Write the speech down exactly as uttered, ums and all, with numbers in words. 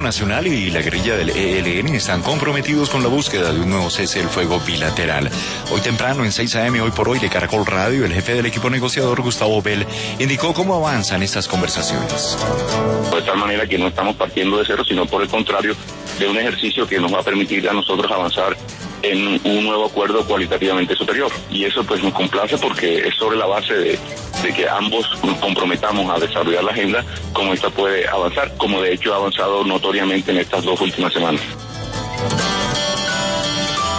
Nacional y la guerrilla del E L N están comprometidos con la búsqueda de un nuevo cese del fuego bilateral. Hoy temprano, en seis a eme, hoy por hoy, de Caracol Radio, el jefe del equipo negociador, Gustavo Bell, indicó cómo avanzan estas conversaciones. De tal manera que no estamos partiendo de cero, sino por el contrario, de un ejercicio que nos va a permitir a nosotros avanzar en un nuevo acuerdo cualitativamente superior. Y eso pues nos complace porque es sobre la base de, de que ambos nos comprometamos a desarrollar la agenda, como esta puede avanzar, como de hecho ha avanzado notoriamente en estas dos últimas semanas.